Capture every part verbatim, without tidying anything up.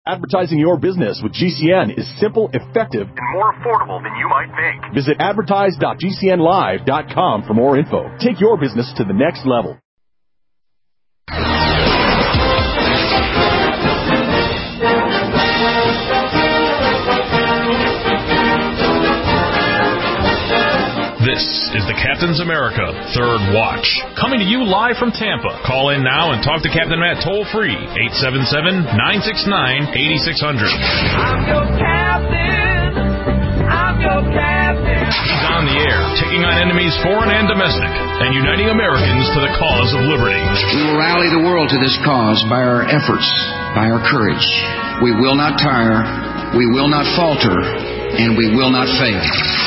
Advertising your business with G C N is simple, effective, and more affordable than you might think. Visit advertise dot g c n live dot com for more info. Take your business to the next level. This is the Captain's America Third Watch, coming to you live from Tampa. Call in now and talk to Captain Matt toll-free, eight seven seven, nine six nine, eight six zero zero. I'm your captain. I'm your captain. He's on the air, taking on enemies foreign and domestic, and uniting Americans to the cause of liberty. We will rally the world to this cause by our efforts, by our courage. We will not tire, we will not falter, and we will not fail.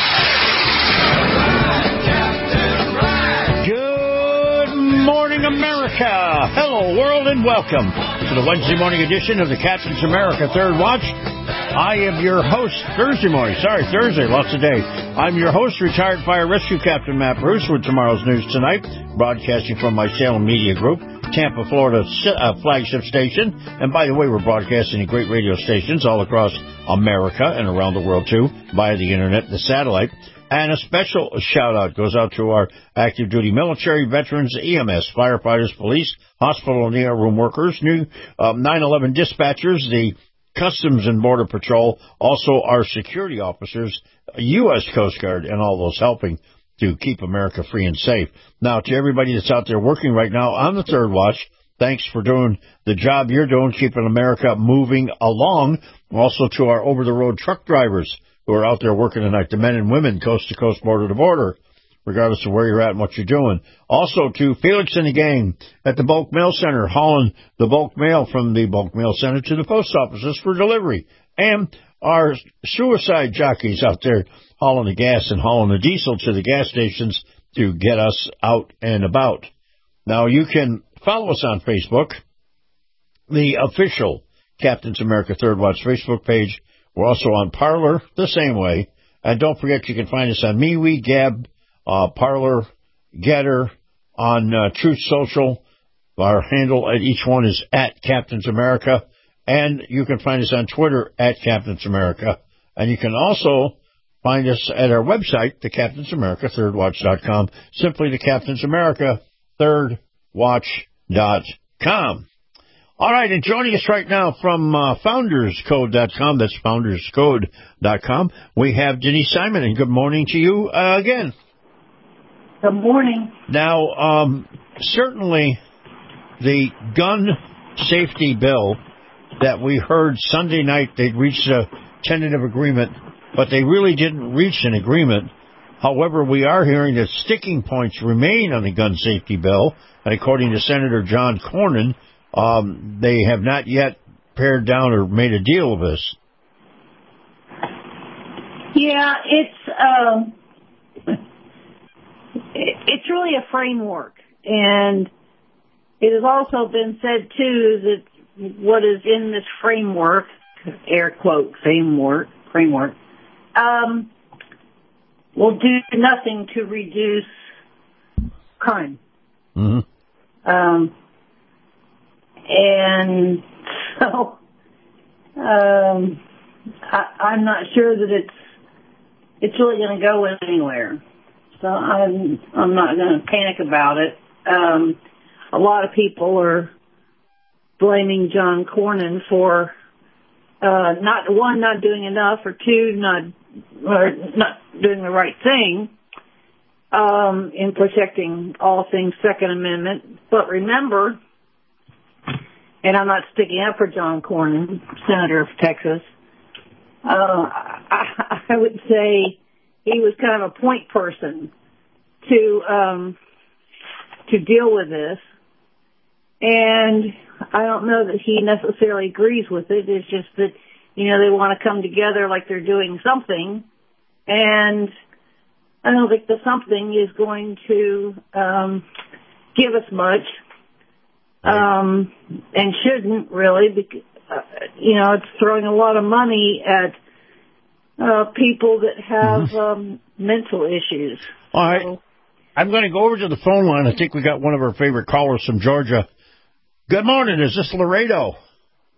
Morning, America. Hello, world, and welcome to the Wednesday morning edition of the Captain's America Third Watch. I am your host, Thursday morning. Sorry, Thursday, lots of day. I'm your host, retired fire rescue captain Matt Bruce, with tomorrow's news tonight, broadcasting from my Salem Media Group, Tampa, Florida uh, flagship station. And by the way, we're broadcasting to great radio stations all across America and around the world, too, via the internet, the satellite. And a special shout-out goes out to our active duty military, veterans, E M S, firefighters, police, hospital and E R room workers, new um, nine eleven dispatchers, the Customs and Border Patrol, also our security officers, U S Coast Guard, and all those helping to keep America free and safe. Now, to everybody that's out there working right now on the Third Watch, thanks for doing the job you're doing, keeping America moving along. Also to our over-the-road truck drivers who are out there working tonight, the men and women, coast to coast, border to border, regardless of where you're at and what you're doing. Also to Felix and the gang at the bulk mail center, hauling the bulk mail from the bulk mail center to the post offices for delivery. And our suicide jockeys out there hauling the gas and hauling the diesel to the gas stations to get us out and about. Now, you can follow us on Facebook, the official Captain's America Third Watch Facebook page. We're also on Parler, the same way. And don't forget, you can find us on MeWe, Gab, uh, Parler, Getter, on uh, Truth Social. Our handle at each one is at Captain's America. And you can find us on Twitter at Captain's America. And you can also find us at our website, the Captain's America Third Watch dot com. Simply the Captain's America Third Watch dot com. All right, and joining us right now from uh, founders code dot com, that's founders code dot com, we have Denise Simon, and good morning to you uh, again. Good morning. Now, um, certainly the gun safety bill that we heard Sunday night, they'd reached a tentative agreement, but they really didn't reach an agreement. However, we are hearing that sticking points remain on the gun safety bill, and according to Senator John Cornyn, Um, they have not yet pared down or made a deal of this. Yeah, it's um, it's really a framework, and it has also been said too that what is in this framework, air quote framework, framework, um, will do nothing to reduce crime. Mm-hmm. Um. And so, um, I, I'm not sure that it's it's really going to go anywhere. So I'm I'm not going to panic about it. Um, a lot of people are blaming John Cornyn for uh, not one not doing enough, or two not or not doing the right thing um, in protecting all things Second Amendment. But remember. And I'm not sticking up for John Cornyn, Senator of Texas. Uh, I, I would say he was kind of a point person to um, to deal with this. And I don't know that he necessarily agrees with it. It's just that, you know, they want to come together like they're doing something. And I don't think the something is going to um, give us much. Um, and shouldn't really, because, uh, you know, it's throwing a lot of money at uh, people that have mm-hmm. um, mental issues. All right. So, I'm going to go over to the phone line. I think we got one of our favorite callers from Georgia. Good morning. Is this Laredo?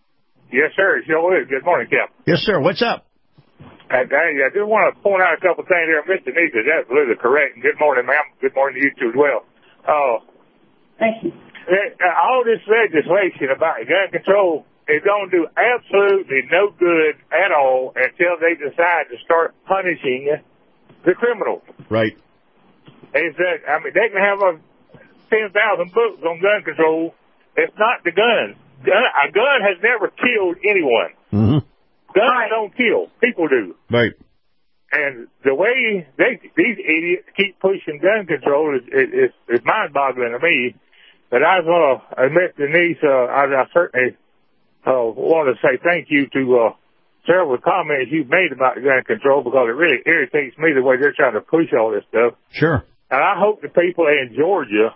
Yes, sir. Sure is. Good morning, Cap. Yes, sir. What's up? I, I just want to point out a couple things there. Mister Denise is absolutely correct. And good morning, ma'am. Good morning to you, too, as well. Uh, Thank you. All this legislation about gun control is going to do absolutely no good at all until they decide to start punishing the criminals. Right. Is that, I mean, they can have a ten thousand books on gun control. It's not the gun. gun a gun has never killed anyone. Mm-hmm. Guns Right. don't kill. People do. Right. And the way they, these idiots keep pushing gun control is, is, is mind-boggling to me. But I was going to admit, Denise, uh, I, I certainly uh, want to say thank you to uh, several comments you've made about gun control, because it really irritates me the way they're trying to push all this stuff. Sure. And I hope the people in Georgia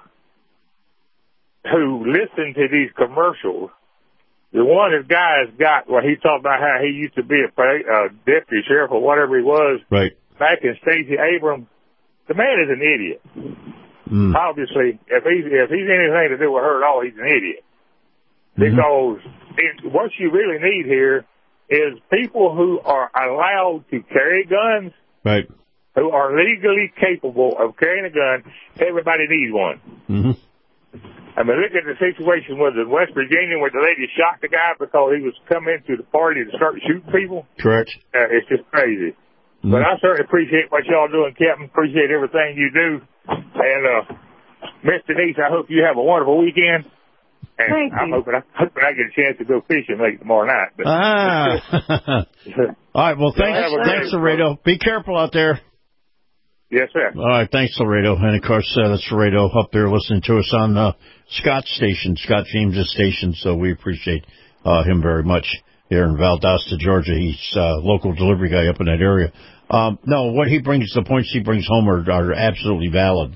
who listen to these commercials, the one this guy's got, where he talked about how he used to be a uh, deputy sheriff or whatever he was, right, back in Stacey Abrams, the man is an idiot. Mm. Obviously, if he's if he's anything to do with her at all, he's an idiot. Mm-hmm. Because it, what you really need here is people who are allowed to carry guns, right, who are legally capable of carrying a gun. Everybody needs one. Mm-hmm. I mean, look at the situation with in West Virginia where the lady shot the guy because he was coming to the party to start shooting people. Correct. Uh, it's just crazy. Mm-hmm. But I certainly appreciate what y'all doing, Captain. Appreciate everything you do. And, uh, Miss Denise, I hope you have a wonderful weekend. And Thank I'm you. hoping I, hoping I get a chance to go fishing late tomorrow night. But ah. All right. Well, thanks, thanks, Laredo. Be careful out there. Yes, sir. All right. Thanks, Laredo. And, of course, uh, that's Laredo up there listening to us on uh, Scott's station, Scott James's station. So we appreciate uh, him very much here in Valdosta, Georgia. He's a uh, local delivery guy up in that area. Um, no, what he brings, the points he brings home are, are absolutely valid.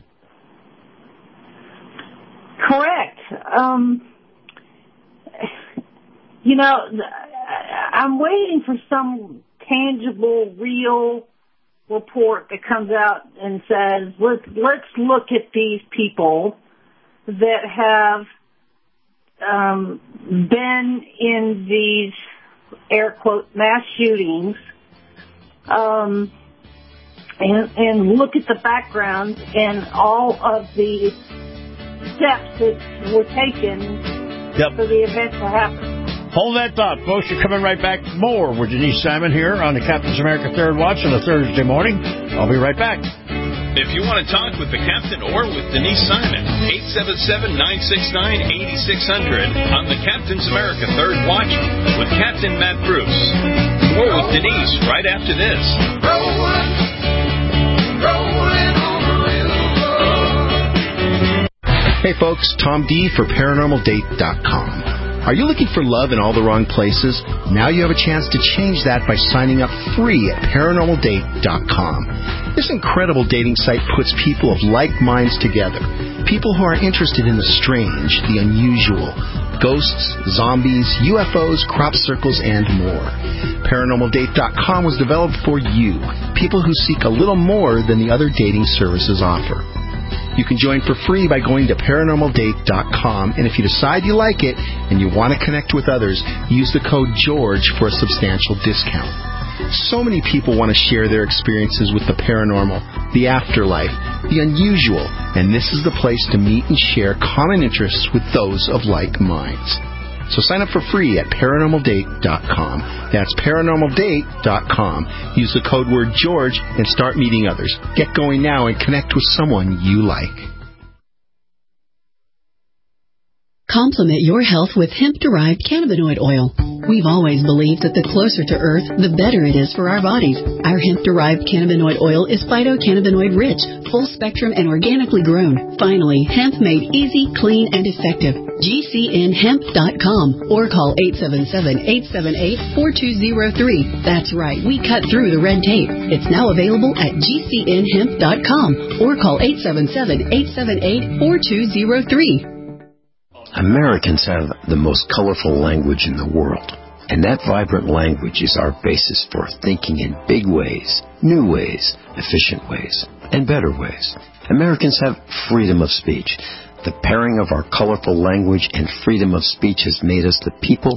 Correct. Um, you know, I'm waiting for some tangible, real report that comes out and says, let's, let's look at these people that have um, been in these, air quote, mass shootings, um, and, and look at the background and all of the steps that were taken yep. for the event to happen. Hold that thought, folks. You're coming right back. More with Denise Simon here on the Captain's America Third Watch on a Thursday morning. I'll be right back. If you want to talk with the Captain or with Denise Simon, eight seven seven, nine six nine, eight six zero zero on the Captain's America Third Watch with Captain Matt Bruce. Or with Denise right after this. Rolling, rolling on the river. Hey folks, Tom D for paranormal date dot com. Are you looking for love in all the wrong places? Now you have a chance to change that by signing up free at paranormal date dot com. This incredible dating site puts people of like minds together. People who are interested in the strange, the unusual, ghosts, zombies, U F Os, crop circles, and more. paranormal date dot com was developed for you, people who seek a little more than the other dating services offer. You can join for free by going to paranormal date dot com, and if you decide you like it and you want to connect with others, use the code GEORGE for a substantial discount. So many people want to share their experiences with the paranormal, the afterlife, the unusual, and this is the place to meet and share common interests with those of like minds. So sign up for free at paranormal date dot com. That's paranormal date dot com. Use the code word George and start meeting others. Get going now and connect with someone you like. Complement your health with hemp-derived cannabinoid oil. We've always believed that the closer to Earth, the better it is for our bodies. Our hemp-derived cannabinoid oil is phytocannabinoid-rich, full-spectrum, and organically grown. Finally, hemp made easy, clean, and effective. G C N hemp dot com or call eight seven seven, eight seven eight, four two zero three. That's right, we cut through the red tape. It's now available at G C N hemp dot com or call eight seven seven, eight seven eight, four two zero three. Americans have the most colorful language in the world, and that vibrant language is our basis for thinking in big ways, new ways, efficient ways, and better ways. Americans have freedom of speech. The pairing of our colorful language and freedom of speech has made us the people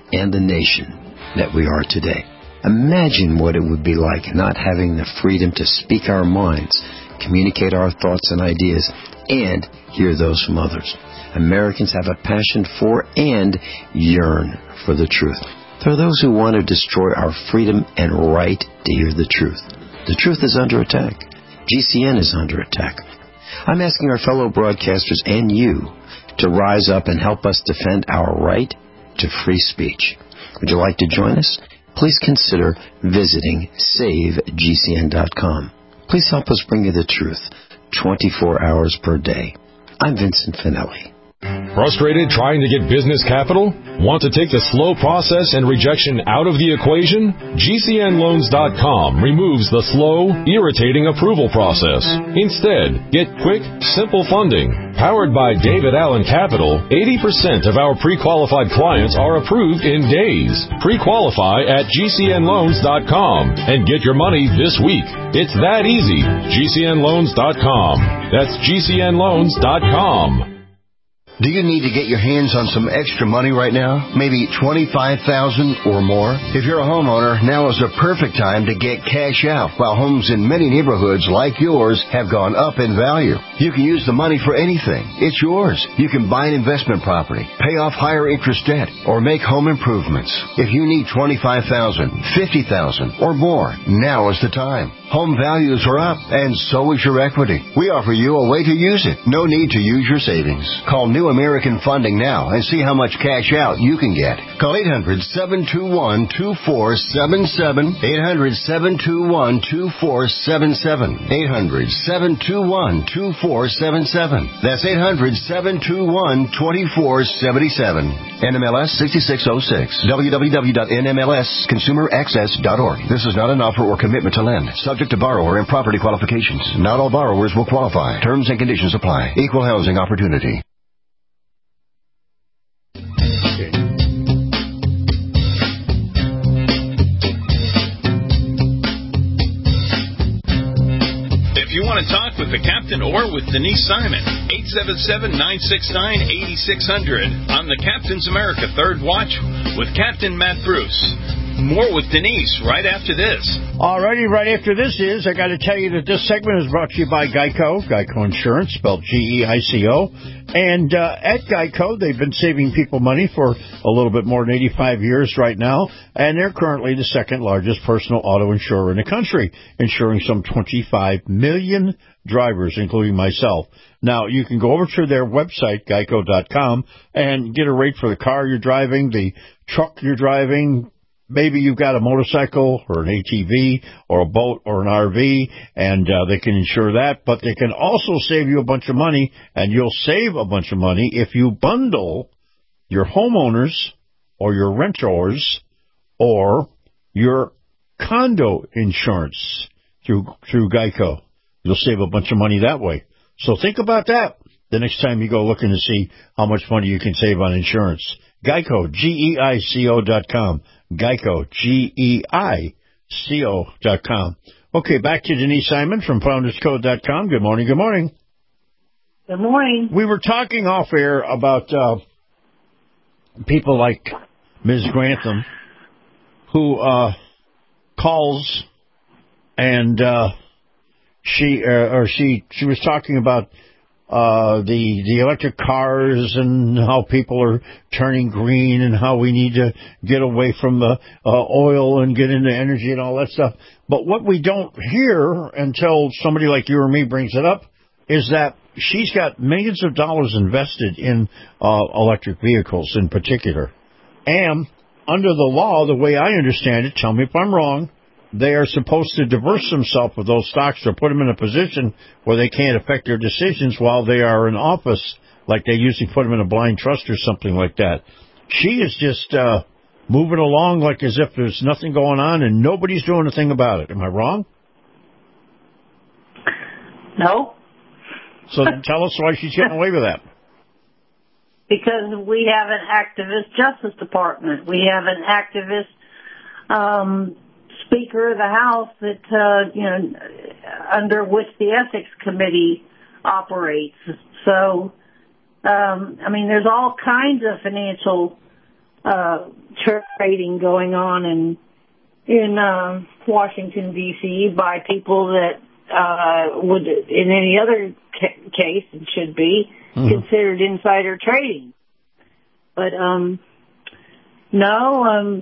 and the nation that we are today. Imagine what it would be like not having the freedom to speak our minds, communicate our thoughts and ideas, and hear those from others. Americans have a passion for and yearn for the truth. There are those who want to destroy our freedom and right to hear the truth. The truth is under attack. G C N is under attack. I'm asking our fellow broadcasters and you to rise up and help us defend our right to free speech. Would you like to join us? Please consider visiting save G C N dot com. Please help us bring you the truth twenty-four hours per day. I'm Vincent Finelli. Frustrated trying to get business capital? Want to take the slow process and rejection out of the equation? G C N loans dot com removes the slow, irritating approval process. Instead, get quick, simple funding. Powered by David Allen Capital, eighty percent of our pre-qualified clients are approved in days. Pre-qualify at G C N loans dot com and get your money this week. It's that easy. G C N loans dot com. That's G C N loans dot com. Do you need to get your hands on some extra money right now? Maybe twenty-five thousand dollars or more? If you're a homeowner, now is the perfect time to get cash out while homes in many neighborhoods like yours have gone up in value. You can use the money for anything. It's yours. You can buy an investment property, pay off higher interest debt, or make home improvements. If you need twenty-five thousand dollars, fifty thousand dollars, or more, now is the time. Home values are up, and so is your equity. We offer you a way to use it. No need to use your savings. Call New American Funding now and see how much cash out you can get. Call eight hundred, seven two one, two four seven seven, eight hundred, seven two one, two four seven seven, eight hundred, seven two one, two four seven seven. That's eight hundred, seven two one, two four seven seven. N M L S sixty-six oh six. w w w dot n m l s consumer access dot org. This is not an offer or commitment to lend. Subject to borrower and property qualifications. Not all borrowers will qualify. Terms and conditions apply. Equal housing opportunity. If you want to talk with the captain or with Denise Simon, eight seven seven, nine six nine, eight six zero zero on the Captain's America Third Watch with Captain Matt Bruce. More with Denise right after this. Alrighty, right after this is, I got to tell you that this segment is brought to you by Geico, Geico Insurance, spelled G E I C O. And uh, at Geico, they've been saving people money for a little bit more than eighty-five years right now, and they're currently the second largest personal auto insurer in the country, insuring some twenty-five million drivers, including myself. Now, you can go over to their website, geico dot com, and get a rate for the car you're driving, the truck you're driving. Maybe you've got a motorcycle or an A T V or a boat or an R V, and uh, they can insure that. But they can also save you a bunch of money, and you'll save a bunch of money if you bundle your homeowners or your renters or your condo insurance through through Geico. You'll save a bunch of money that way. So think about that the next time you go looking to see how much money you can save on insurance. Geico, G E I C O dot com. Geico, G E I C O dot com. Okay, back to Denise Simon from Founders Code dot com. Good morning, good morning. Good morning. We were talking off air about uh, people like Miz Grantham who uh, calls and uh, she uh, or she she was talking about Uh, the, the electric cars and how people are turning green and how we need to get away from the uh, oil and get into energy and all that stuff. But what we don't hear until somebody like you or me brings it up is that she's got millions of dollars invested in uh, electric vehicles in particular. And under the law, the way I understand it, tell me if I'm wrong, they are supposed to divorce themselves with those stocks or put them in a position where they can't affect their decisions while they are in office, like they usually put them in a blind trust or something like that. She is just uh, moving along like as if there's nothing going on and nobody's doing a thing about it. Am I wrong? No. So then tell us why she's getting away with that. Because we have an activist Justice Department. We have an activist um Speaker of the House that, uh, you know, under which the Ethics Committee operates. So, um, I mean, there's all kinds of financial uh, trading going on in in uh, Washington D C by people that uh, would, in any other ca- case, it should be mm-hmm. considered insider trading. But um, no, um,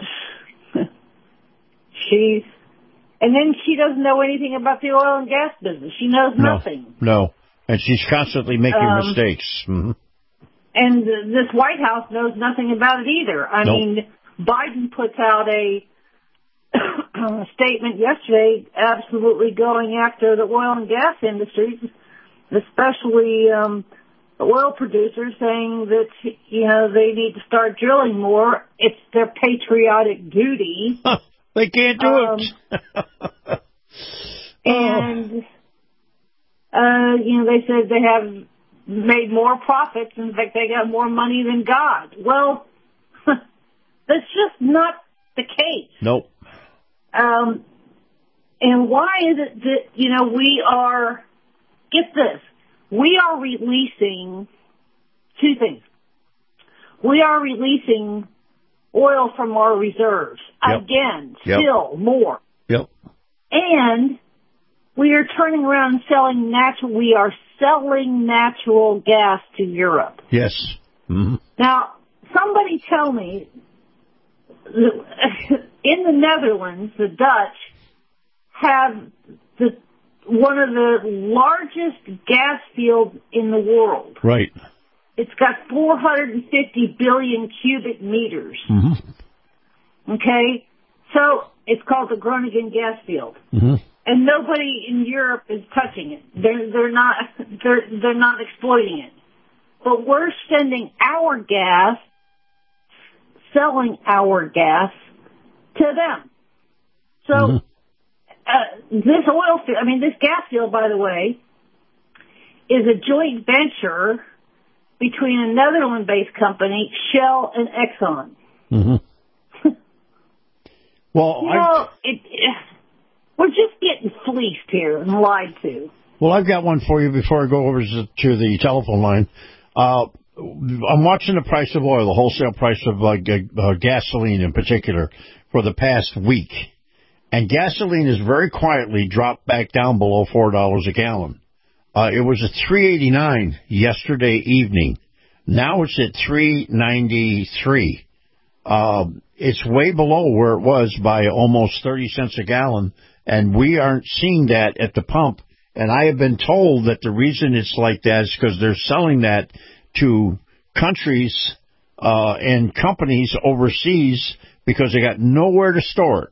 she's. And then she doesn't know anything about the oil and gas business. She knows no, nothing. No, and she's constantly making um, mistakes. Mm-hmm. And uh, this White House knows nothing about it either. I nope. mean, Biden puts out a statement yesterday absolutely going after the oil and gas industries, especially um, the oil producers, saying that, you know, they need to start drilling more. It's their patriotic duty. They can't do um, it. and, uh, you know, they said they have made more profits. In fact, they got more money than God. Well, that's just not the case. Nope. Um, and why is it that, you know, we are, get this, we are releasing two things. We are releasing oil from our reserves. Yep. Again, yep. still more. Yep. And we are turning around and selling natural, we are selling natural gas to Europe. Yes. Mm-hmm. Now, somebody tell me, in the Netherlands, the Dutch have the one of the largest gas fields in the world. Right. It's got four hundred fifty billion cubic meters. Mm-hmm. Okay? So it's called the Groningen gas field. Mm-hmm. And nobody in Europe is touching it. They're, they're not, they're, they're not exploiting it. But we're sending our gas, selling our gas to them. So, mm-hmm. uh, this oil field, I mean, this gas field, by the way, is a joint venture between a Netherlands-based company, Shell, and Exxon. Mm-hmm. well, you know, it, it, we're just getting fleeced here and lied to. Well, I've got one for you before I go over to the telephone line. Uh, I'm watching the price of oil, the wholesale price of uh, g- uh, gasoline in particular, for the past week. And gasoline has very quietly dropped back down below four dollars a gallon. Uh, it was at three eighty-nine yesterday evening. Now it's at three ninety-three. Uh, it's way below where it was by almost thirty cents a gallon, and we aren't seeing that at the pump. And I have been told that the reason it's like that is because they're selling that to countries uh, and companies overseas because they got nowhere to store it.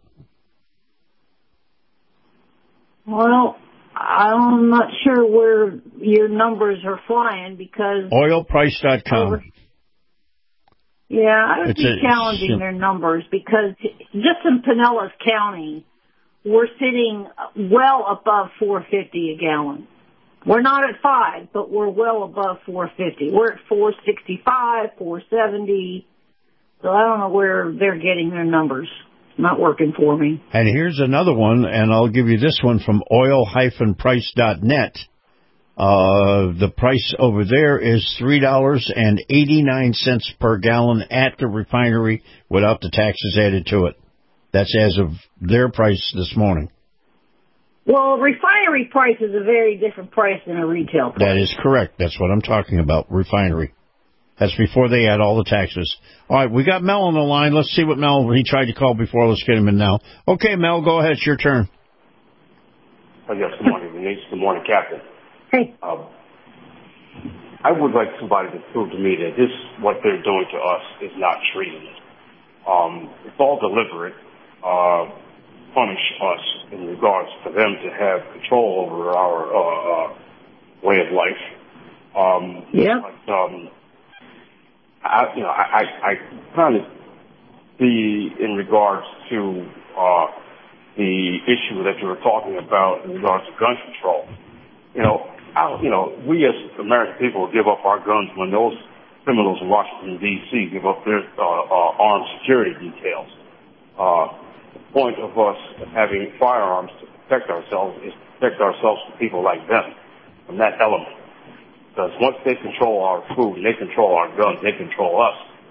Well, I'm not sure where your numbers are flying because... oil price dot com. Over, yeah, I would it's be a, challenging their numbers because just in Pinellas County, we're sitting well above four fifty a gallon. We're not at five, but we're well above four fifty. We're at four sixty-five, four seventy. So I don't know where they're getting their numbers. It's not working for me. And here's another one, and I'll give you this one from oil dash price dot net. Uh, the price over there is three dollars and eighty-nine cents per gallon at the refinery without the taxes added to it. That's as of their price this morning. Well, refinery price is a very different price than a retail price. That is correct. That's what I'm talking about, refinery. That's before they add all the taxes. All right, we got Mel on the line. Let's see what Mel, he tried to call before. Let's get him in now. Okay, Mel, go ahead. It's your turn. Oh, yes, good morning, Denise. Good morning, Captain. Hey. Um, I would like somebody to prove to me that this, what they're doing to us, is not treasonous. Um, it's all deliberate. Uh, punish us in regards for them to have control over our uh, uh, way of life. Um, yeah. But, um, I, you know, I, I, I kind of see in regards to uh, the issue that you were talking about in regards to gun control. You know, I, you know, we as American people give up our guns when those criminals in Washington D C give up their uh, uh, armed security details. Uh, The point of us having firearms to protect ourselves is to protect ourselves from people like them, from that element. Because once they control our food, they control our guns, they control us.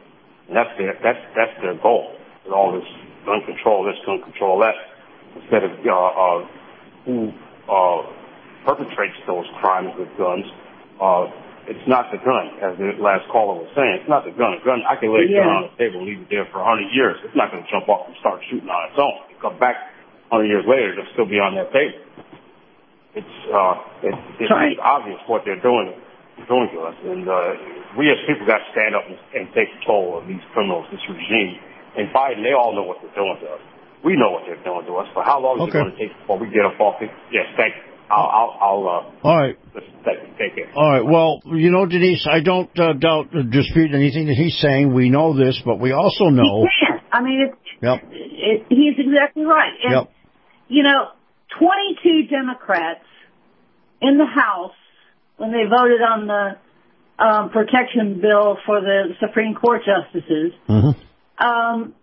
And that's their, that's, that's their goal with all this gun control, this gun control, that. Instead of, uh, uh, who, uh, perpetrates those crimes with guns, uh, it's not the gun, as the last caller was saying. It's not the gun. A gun, I can lay a yeah. gun on the table and leave it there for a hundred years. It's not going to jump off and start shooting on its own. You come back a hundred years later, it'll still be on that table. It's, uh, it, it's right. obvious what they're doing, doing to us. And, uh, we as people got to stand up and, and take control of these criminals, this regime. And Biden, they all know what they're doing to us. We know what they're doing to us. But how long is okay. it going to take before we get up off it? Yes, thank you. I'll, I'll, I'll uh, all right. Take, take it. All right. Well, you know, Denise, I don't uh, doubt, uh, dispute anything that he's saying. We know this, but we also know. He can. I mean, it's, yep. it, he's exactly right. And, yep. you know, twenty-two Democrats in the House, when they voted on the um, protection bill for the Supreme Court justices, mm-hmm. um,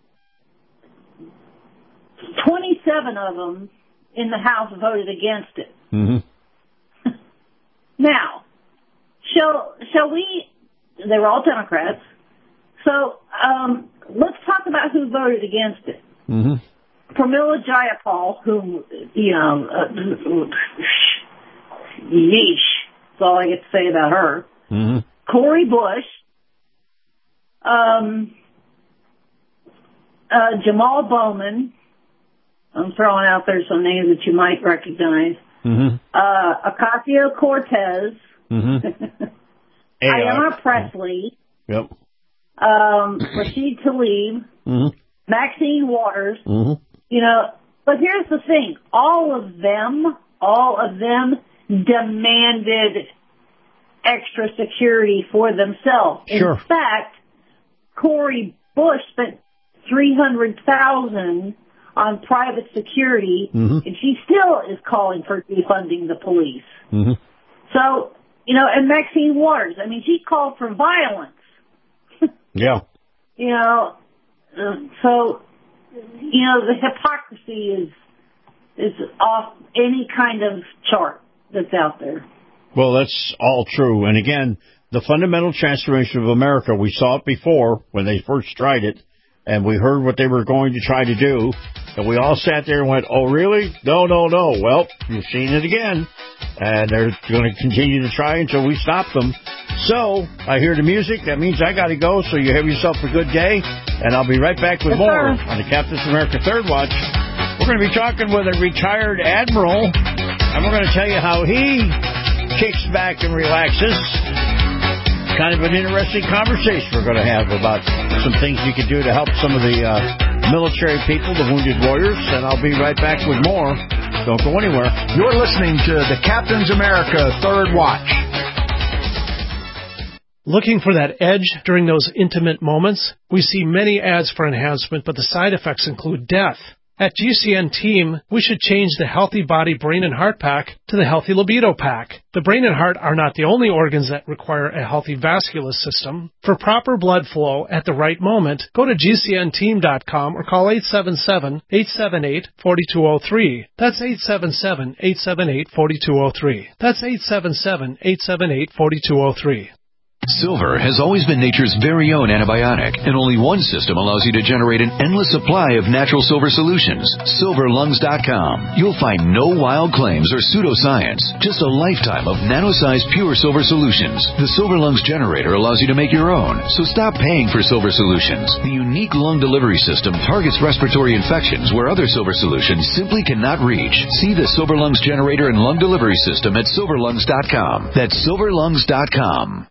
twenty-seven of them in the House voted against it. Mm-hmm. Now, shall shall we? They were all Democrats. So um, let's talk about who voted against it. Mm-hmm. Pramila Jayapal, who you know, uh, yeesh, that's all I get to say about her. Mm-hmm. Cori Bush, um, uh, Jamal Bowman. I'm throwing out there some names that you might recognize. Mm-hmm. Uh, Ocasio-Cortez. Mm-hmm. Ayanna Pressley. Yep. Um, Rashid Tlaib. Mm-hmm. Maxine Waters. Mm-hmm. You know, but here's the thing. All of them, all of them demanded extra security for themselves. Sure. In fact, Cori Bush spent three hundred thousand dollars on private security, mm-hmm. and she still is calling for defunding the police. Mm-hmm. So, you know, and Maxine Waters, I mean, she called for violence. Yeah. You know, uh, so, you know, the hypocrisy is is off any kind of chart that's out there. Well, that's all true. And again, the fundamental transformation of America, we saw it before when they first tried it, and we heard what they were going to try to do, and we all sat there and went, oh, really? No, no, no. Well, you've seen it again, and they're going to continue to try until we stop them. So, I hear the music. That means I got to go, so you have yourself a good day, and I'll be right back with more on the Captain's America Third Watch. We're going to be talking with a retired admiral, and we're going to tell you how he kicks back and relaxes. Kind of an interesting conversation we're going to have about some things you can do to help some of the uh, military people, the wounded warriors, and I'll be right back with more. Don't go anywhere. You're listening to the Captain's America Third Watch. Looking for that edge during those intimate moments? We see many ads for enhancement, but the side effects include death. At G C N Team, we should change the Healthy Body, Brain, and Heart Pack to the Healthy Libido Pack. The brain and heart are not the only organs that require a healthy vascular system. For proper blood flow at the right moment, go to G C N team dot com or call eight seven seven, eight seven eight, four two zero three. That's eight seven seven, eight seven eight, four two zero three. That's eight seven seven, eight seven eight, four two zero three. Silver has always been nature's very own antibiotic, and only one system allows you to generate an endless supply of natural silver solutions. silver lungs dot com. You'll find no wild claims or pseudoscience, just a lifetime of nano-sized pure silver solutions. The Silver Lungs generator allows you to make your own, so stop paying for silver solutions. The unique lung delivery system targets respiratory infections where other silver solutions simply cannot reach. See the Silver Lungs generator and lung delivery system at silver lungs dot com. That's silver lungs dot com.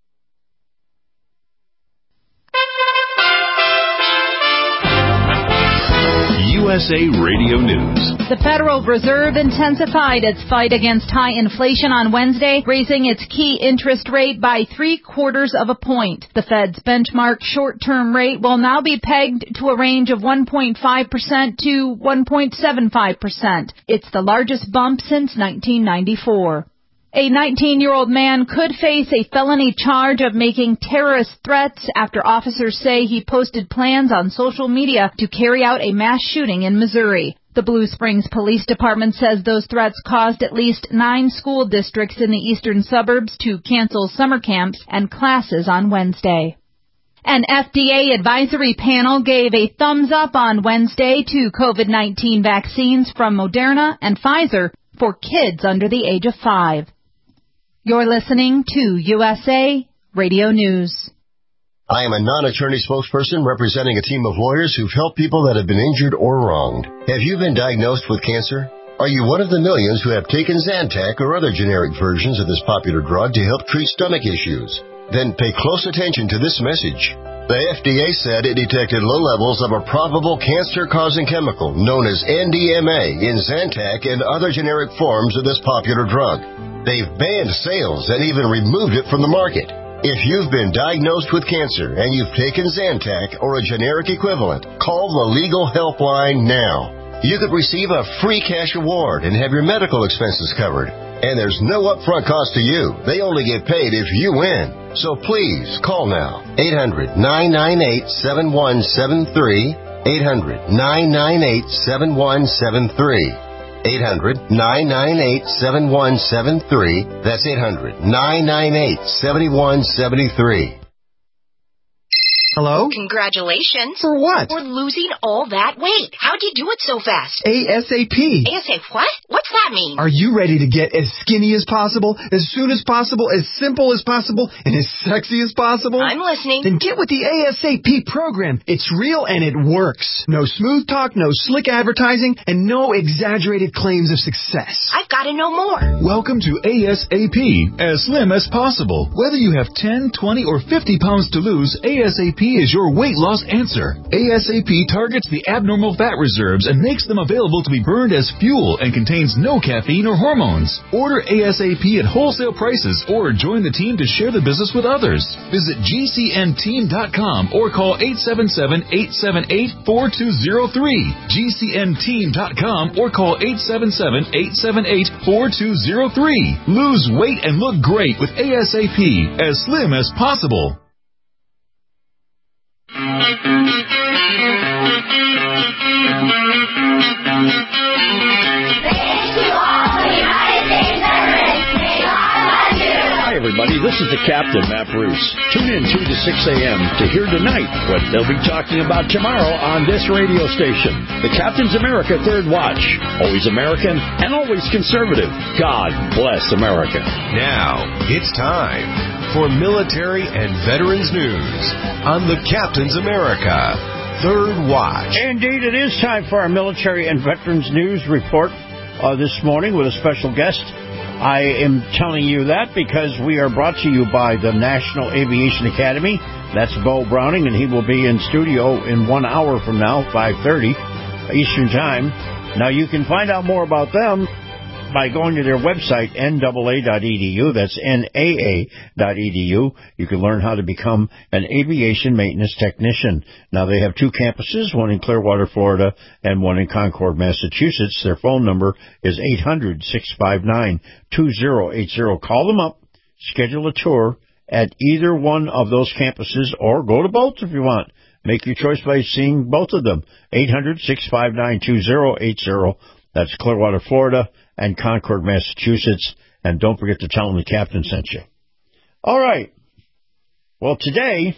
U S A Radio News. The Federal Reserve intensified its fight against high inflation on Wednesday, raising its key interest rate by three quarters of a point. The Fed's benchmark short-term rate will now be pegged to a range of one point five percent to one point seven five percent. It's the largest bump since nineteen ninety-four. A nineteen-year-old man could face a felony charge of making terrorist threats after officers say he posted plans on social media to carry out a mass shooting in Missouri. The Blue Springs Police Department says those threats caused at least nine school districts in the eastern suburbs to cancel summer camps and classes on Wednesday. An F D A advisory panel gave a thumbs up on Wednesday to COVID nineteen vaccines from Moderna and Pfizer for kids under the age of five. You're listening to U S A Radio News. I am a non-attorney spokesperson representing a team of lawyers who've helped people that have been injured or wronged. Have you been diagnosed with cancer? Are you one of the millions who have taken Zantac or other generic versions of this popular drug to help treat stomach issues? Then pay close attention to this message. The F D A said it detected low levels of a probable cancer-causing chemical known as N D M A in Zantac and other generic forms of this popular drug. They've banned sales and even removed it from the market. If you've been diagnosed with cancer and you've taken Zantac or a generic equivalent, call the legal helpline now. You could receive a free cash award and have your medical expenses covered. And there's no upfront cost to you. They only get paid if you win. So please, call now. eight hundred, nine nine eight, seven one seven three. eight hundred, nine nine eight, seven one seven three. eight hundred, nine nine eight, seven one seven three. That's eight hundred, nine nine eight, seven one seven three. Hello? Congratulations. For what? For losing all that weight. How'd you do it so fast? ASAP. ASAP what? What's that mean? Are you ready to get as skinny as possible, as soon as possible, as simple as possible, and as sexy as possible? I'm listening. Then get with the ASAP program. It's real and it works. No smooth talk, no slick advertising, and no exaggerated claims of success. I've got to know more. Welcome to ASAP, as slim as possible. Whether you have ten, twenty, or fifty pounds to lose, ASAP is your weight loss answer. ASAP targets the abnormal fat reserves and makes them available to be burned as fuel and contains no caffeine or hormones. Order ASAP at wholesale prices or join the team to share the business with others. Visit G C N team dot com or call eight seven seven, eight seven eight, four two zero three. G C N team dot com or call eight seven seven, eight seven eight, four two zero three. Lose weight and look great with ASAP, as slim as possible. Hi, everybody. This is the Captain, Matt Bruce. Tune in two to six a.m. to hear tonight what they'll be talking about tomorrow on this radio station. The Captain's America Third Watch. Always American and always conservative. God bless America. Now, it's time for military and veterans news on the Captain's America Third Watch. Indeed, it is time for our military and veterans news report uh, this morning with a special guest. I am telling you that because we are brought to you by the National Aviation Academy. That's Bo Browning, and he will be in studio in one hour from now, five thirty Eastern Time. Now, you can find out more about them by going to their website, N A A dot E D U. That's N A A dot E D U. You can learn how to become an aviation maintenance technician. Now, they have two campuses, one in Clearwater, Florida, and one in Concord, Massachusetts. Their phone number is eight hundred, six five nine, two zero eight zero. Call them up, schedule a tour at either one of those campuses, or go to both if you want. Make your choice by seeing both of them. eight hundred, six five nine, two zero eight zero. That's Clearwater, Florida, and Concord, Massachusetts. And don't forget to tell them the Captain sent you. All right. Well, today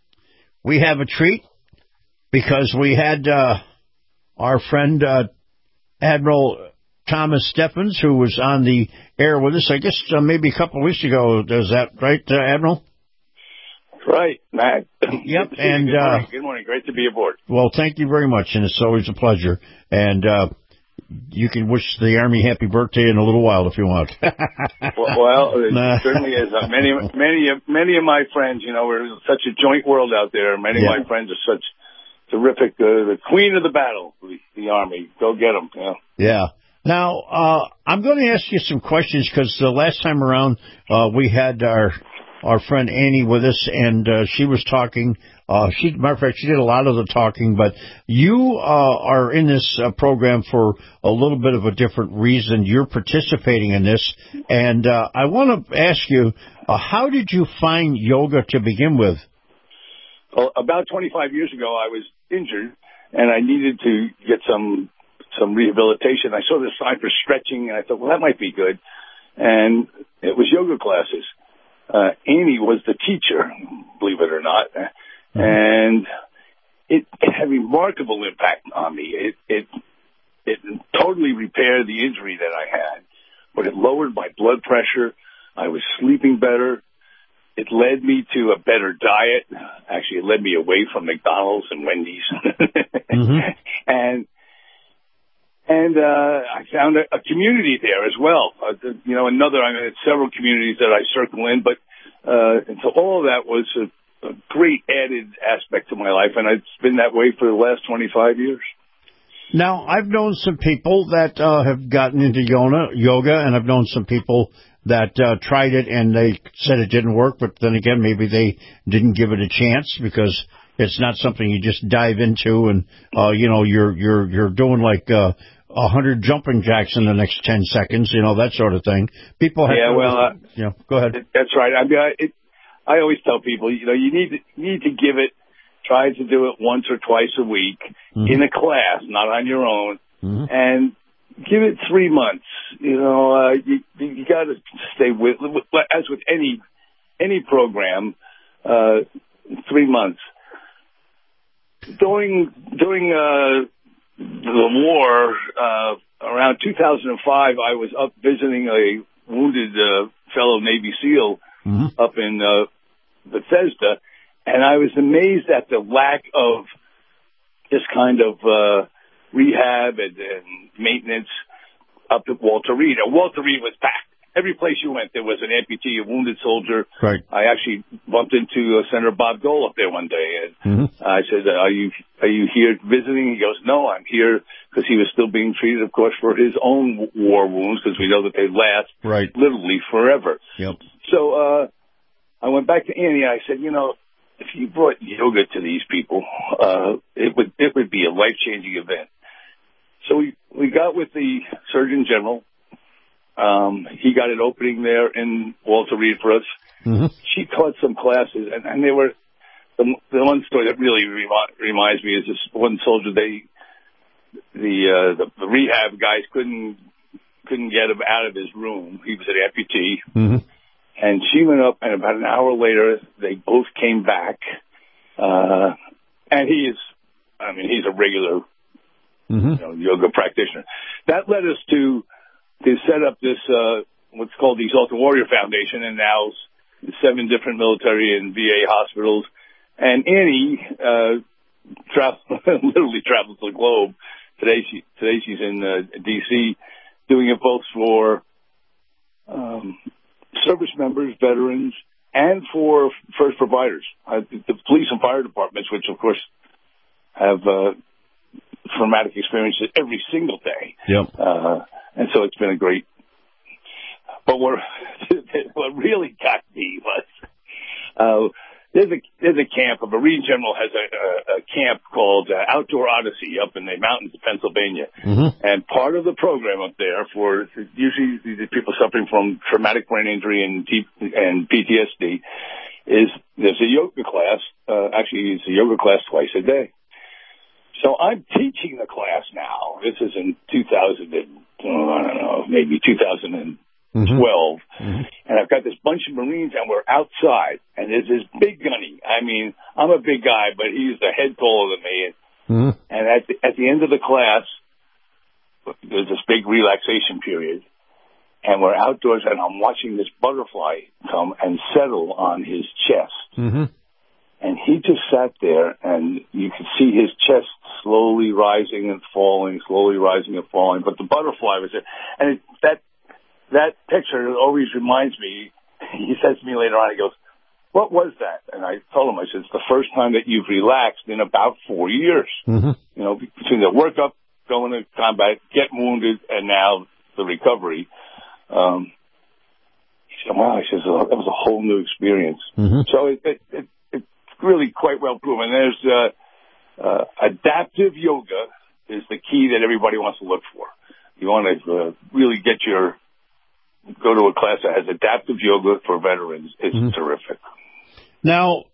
we have a treat because we had uh, our friend uh, Admiral Thomas Stephens, who was on the air with us, I guess uh, maybe a couple of weeks ago. Is that right, uh, Admiral? Right, Matt. Yep. And good morning. Uh, good morning. Great to be aboard. Well, thank you very much, and it's always a pleasure. And uh, you can wish the Army happy birthday in a little while if you want. well, well, it Nah. certainly is. Uh, many, many, of- many of my friends, you know, we're such a joint world out there. Many Yeah. of my friends are such terrific. Uh, the queen of the battle, the, the Army. Go get them. You know? Yeah. Now, uh, I'm going to ask you some questions because the last time around uh, we had our our friend Annie with us, and uh, she was talking. Uh, she, matter of fact, she did a lot of the talking, but you uh, are in this uh, program for a little bit of a different reason. You're participating in this, and uh, I want to ask you, uh, how did you find yoga to begin with? Well, about twenty-five years ago, I was injured, and I needed to get some some rehabilitation. I saw this sign for stretching, and I thought, well, that might be good. And it was yoga classes. Uh, Amy was the teacher, believe it or not. Mm-hmm. And it, it had a remarkable impact on me. It, it, it totally repaired the injury that I had, but it lowered my blood pressure. I was sleeping better. It led me to a better diet. Actually, it led me away from McDonald's and Wendy's. mm-hmm. And and uh, I found a, a community there as well. Uh, the, you know, another, I mean, it's several communities that I circle in, but uh, and so all of that was a, a great added aspect to my life, and it's been that way for the last twenty-five years. Now, I've known some people that uh, have gotten into yoga, yoga, and I've known some people that uh, tried it and they said it didn't work, but then again, maybe they didn't give it a chance because it's not something you just dive into and, uh, you know, you're, you're, you're doing like, uh, a hundred jumping jacks in the next ten seconds, you know, that sort of thing. People have yeah, to, well, uh, you know, go ahead. That's right. I mean, I, it, I always tell people, you know, you need to, need to give it, try to do it once or twice a week mm-hmm. in a class, not on your own, mm-hmm. and give it three months. You know, uh, you, you got to stay with, as with any any program, uh, three months. During during uh, the war, uh, around two thousand five, I was up visiting a wounded uh, fellow Navy SEAL mm-hmm. up in uh, Bethesda, and I was amazed at the lack of this kind of uh, rehab and, and maintenance up at Walter Reed. And Walter Reed was packed. Every place you went, there was an amputee, a wounded soldier. Right. I actually bumped into uh, Senator Bob Dole up there one day, and mm-hmm. I said, "Are you are you here visiting?" He goes, "No, I'm here because he was still being treated, of course, for his own war wounds, because we know that they last right. literally forever." Yep. So uh, I went back to Annie. And I said, "You know, if you brought yoga to these people, uh, it would it would be a life changing event." So we we got with the Surgeon General. Um, he got an opening there in Walter Reed for us. Mm-hmm. She taught some classes, and, and they were the, the one story that really remi- reminds me is this one soldier. They the, uh, the the rehab guys couldn't couldn't get him out of his room. He was an amputee, mm-hmm. and she went up, and about an hour later, they both came back. Uh, and he is, I mean, he's a regular mm-hmm. you know, yoga practitioner. That led us to. to set up this, uh, what's called the Exalted Warrior Foundation, and now seven different military and V A hospitals. And Annie, uh, tra- literally travels the globe. Today she, today she's in, uh, D C doing it both for, um, service members, veterans, and for first providers. Uh, the police and fire departments, which of course have, uh, traumatic experiences every single day. Yep. Uh, and so it's been a great, but what, what really got me was, uh, there's a, there's a camp, a Marine General has a, a, a camp called uh, Outdoor Odyssey up in the mountains of Pennsylvania. Mm-hmm. And part of the program up there for usually the people suffering from traumatic brain injury and, T- and P T S D is there's a yoga class, uh, actually it's a yoga class twice a day. So I'm teaching the class now. This is in two thousand, oh, I don't know, maybe two thousand twelve. Mm-hmm. And I've got this bunch of Marines, and we're outside. And there's this big gunny. I mean, I'm a big guy, but he's a head taller than me. Mm-hmm. And at the, at the end of the class, there's this big relaxation period. And we're outdoors, and I'm watching this butterfly come and settle on his chest. Mm-hmm. And he just sat there, and you could see his chest slowly rising and falling, slowly rising and falling. But the butterfly was there. And it, that that picture always reminds me, he says to me later on, he goes, "What was that?" And I told him, I said, "It's the first time that you've relaxed in about four years. Mm-hmm. You know, between the workup, going to combat, getting wounded, and now the recovery." Um, he said, "Wow," he says, "that was a whole new experience." Mm-hmm. So it, it, it really quite well proven. There's uh, uh, adaptive yoga is the key that everybody wants to look for. You want to uh, really get your go to a class that has adaptive yoga for veterans. It's mm-hmm. terrific. Now,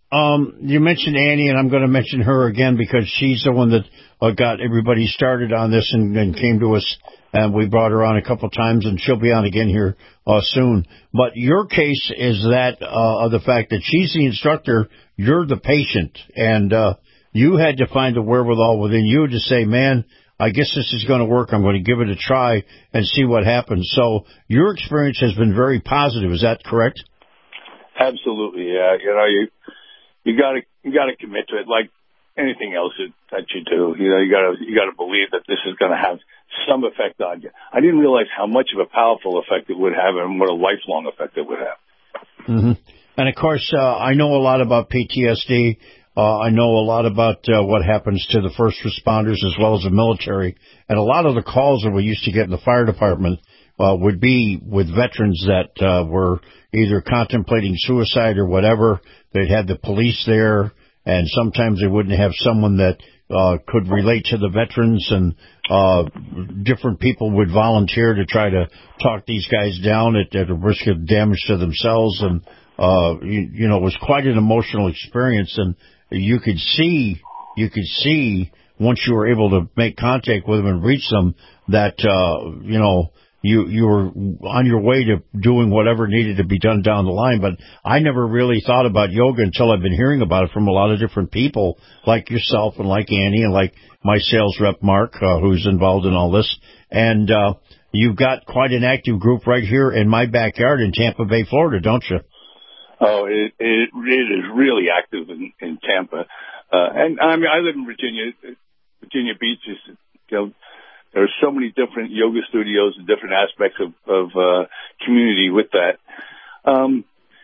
Um, you mentioned Annie, and I'm going to mention her again because she's the one that uh, got everybody started on this and, and came to us, and we brought her on a couple times, and she'll be on again here uh, soon. But your case is that uh, of the fact that she's the instructor, you're the patient, and uh, you had to find the wherewithal within you to say, man, I guess this is going to work. I'm going to give it a try and see what happens. So your experience has been very positive. Is that correct? Absolutely, yeah. You know, you you got to you got to commit to it, like anything else that, that you do. You know, you got to you got to believe that this is going to have some effect on you. I didn't realize how much of a powerful effect it would have, and what a lifelong effect it would have. Mm-hmm. And of course, uh, I know a lot about P T S D. Uh, I know a lot about uh, what happens to the first responders as well as the military. And a lot of the calls that we used to get in the fire department uh, would be with veterans that uh, were either contemplating suicide or whatever. They'd have the police there, and sometimes they wouldn't have someone that uh, could relate to the veterans, and uh, different people would volunteer to try to talk these guys down at, at a risk of damage to themselves. And, uh, you, you know, it was quite an emotional experience, and you could see, you could see once you were able to make contact with them and reach them that, uh, you know, you, you were on your way to doing whatever needed to be done down the line. But I never really thought about yoga until I've been hearing about it from a lot of different people like yourself and like Annie and like my sales rep, Mark, uh, who's involved in all this. And, uh, you've got quite an active group right here in my backyard in Tampa Bay, Florida, don't you? Oh, it, it, it is really active in, in Tampa. Uh, and I mean, I live in Virginia. Virginia Beach is, you know, there are so many different yoga studios and different aspects of, of, uh, community with that. Um,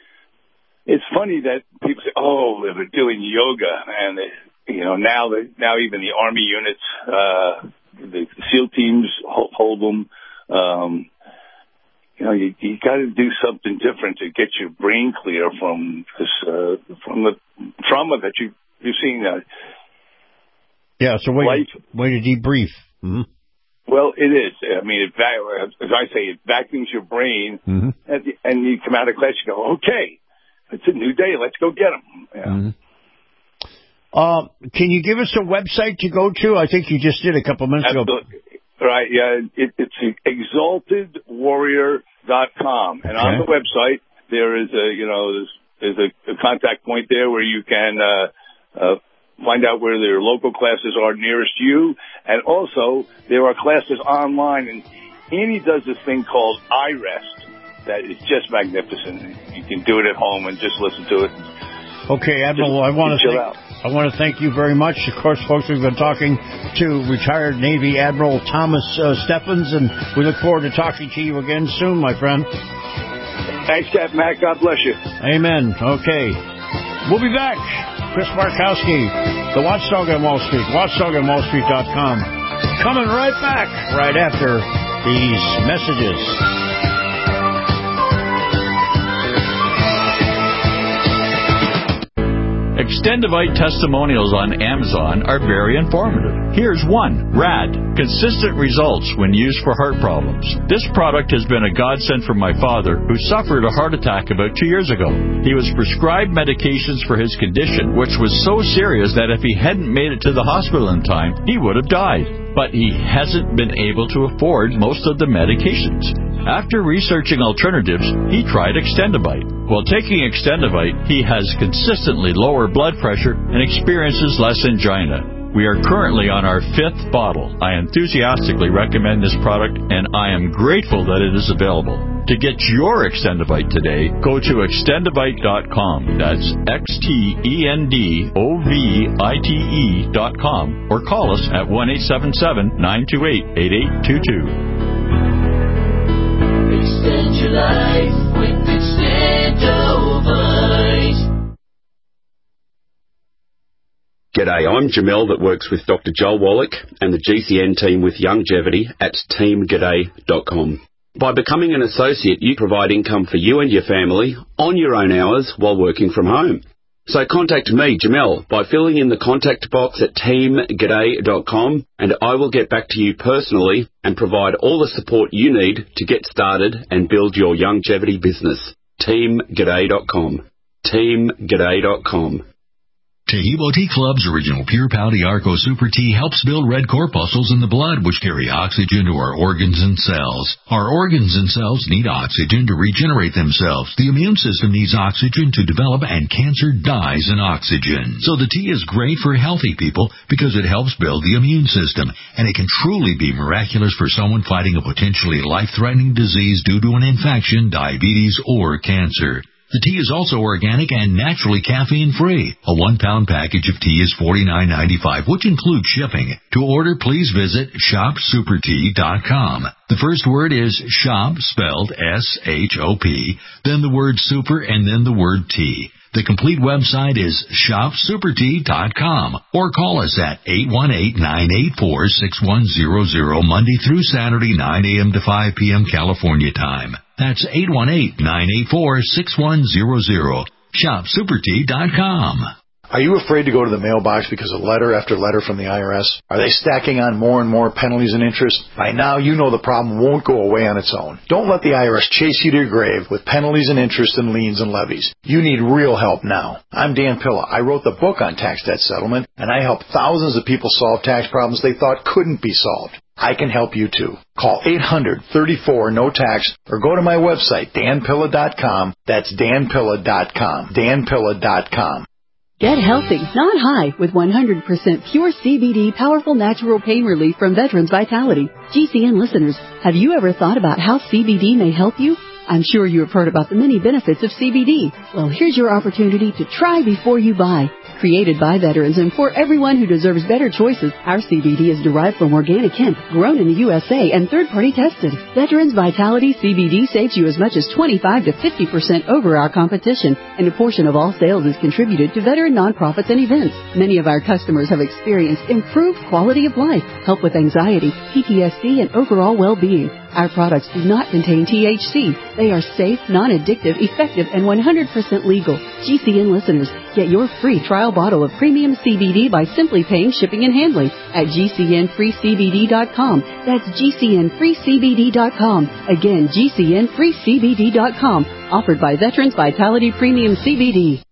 it's funny that people say, oh, they're doing yoga. And, they, you know, now, they, now even the Army units, uh, the SEAL teams hold, hold them. Um, You know, you, you got to do something different to get your brain clear from this, uh, from the trauma that you you're seeing. Uh, yeah, it's a way to, way to debrief. Mm-hmm. Well, it is. I mean, it, as I say, it vacuums your brain, mm-hmm. and, and you come out of class, you go, okay, it's a new day. Let's go get them. Yeah. Mm-hmm. Uh, can you give us a website to go to? I think you just did a couple minutes Absolutely. ago. Right, yeah, it, it's exalted warrior dot com, and okay. on the website there is a, you know, there's, there's a, a contact point there where you can uh, uh, find out where their local classes are nearest you, and also there are classes online, and Annie does this thing called iRest that is just magnificent. You can do it at home and just listen to it. Okay, Admiral, I want to thank, I want to thank you very much. Of course, folks, we've been talking to retired Navy Admiral Thomas uh, Steffens, and we look forward to talking to you again soon, my friend. Thanks, Captain Matt. God bless you. Amen. Okay. We'll be back. Chris Markowski, the Watchdog on Wall Street, watchdog on wall street dot com. Coming right back right after these messages. Extendivite testimonials on Amazon are very informative. Here's one. RAD. Consistent results when used for heart problems. This product has been a godsend for my father, who suffered a heart attack about two years ago. He was prescribed medications for his condition, which was so serious that if he hadn't made it to the hospital in time, he would have died. But he hasn't been able to afford most of the medications. After researching alternatives, he tried Extendivite. While taking Extendivite, he has consistently lower blood pressure and experiences less angina. We are currently on our fifth bottle. I enthusiastically recommend this product, and I am grateful that it is available. To get your Extendivite today, go to extendivite dot com. That's X T E N D O V I T E dot com, or call us at one eight seven seven, nine two eight, eight eight two two. Extend your life with Extendivite. G'day, I'm Jamel that works with Doctor Joel Wallach and the G C N team with Longevity at team g'day dot com. By becoming an associate, you provide income for you and your family on your own hours while working from home. So contact me, Jamel, by filling in the contact box at team g'day dot com, and I will get back to you personally and provide all the support you need to get started and build your longevity business. team g'day dot com. team g'day dot com. Tahibo Tea Club's original Pure Pouty Arco Super Tea helps build red corpuscles in the blood, which carry oxygen to our organs and cells. Our organs and cells need oxygen to regenerate themselves. The immune system needs oxygen to develop, and cancer dies in oxygen. So the tea is great for healthy people because it helps build the immune system, and it can truly be miraculous for someone fighting a potentially life-threatening disease due to an infection, diabetes, or cancer. The tea is also organic and naturally caffeine-free. A one-pound package of tea is forty-nine ninety-five, which includes shipping. To order, please visit shop super tea dot com. The first word is shop, spelled S H O P, then the word super, and then the word tea. The complete website is shop super tea dot com, or call us at eight one eight, nine eight four, six one zero zero, Monday through Saturday, nine a.m. to five p.m. California time. That's eight one eight, nine eight four, six one zero zero. shop super tea dot com. Are you afraid to go to the mailbox because of letter after letter from the I R S? Are they stacking on more and more penalties and interest? By now, you know the problem won't go away on its own. Don't let the I R S chase you to your grave with penalties and interest and liens and levies. You need real help now. I'm Dan Pilla. I wrote the book on tax debt settlement, and I help thousands of people solve tax problems they thought couldn't be solved. I can help you too. Call eight hundred, thirty-four, no tax or go to my website, dan pilla dot com. That's dan pilla dot com. dan pilla dot com. Get healthy, not high, with one hundred percent pure C B D powerful natural pain relief from Veterans Vitality. G C N listeners, have you ever thought about how C B D may help you? I'm sure you have heard about the many benefits of C B D. Well, here's your opportunity to try before you buy. Created by veterans and for everyone who deserves better choices, our C B D is derived from organic hemp, grown in the U S A and third-party tested. Veterans Vitality C B D saves you as much as twenty-five to fifty percent over our competition, and a portion of all sales is contributed to veteran nonprofits and events. Many of our customers have experienced improved quality of life, help with anxiety, P T S D, and overall well-being. Our products do not contain T H C. They are safe, non-addictive, effective, and one hundred percent legal. G C N listeners, get your free trial bottle of premium C B D by simply paying shipping and handling at G C N free C B D dot com. That's G C N free C B D dot com. Again, G C N free C B D dot com. Offered by Veterans Vitality Premium C B D.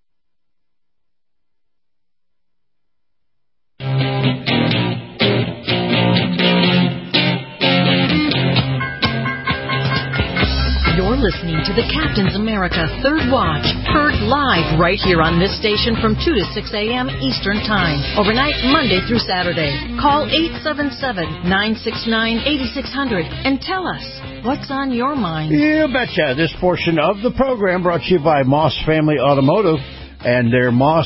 Listening to the Captain's America Third Watch, heard live right here on this station from two to six a.m. Eastern Time, overnight Monday through Saturday. Call eight seven seven, nine six nine, eight six zero zero and tell us what's on your mind. You betcha. This portion of the program brought to you by Moss Family Automotive and their Moss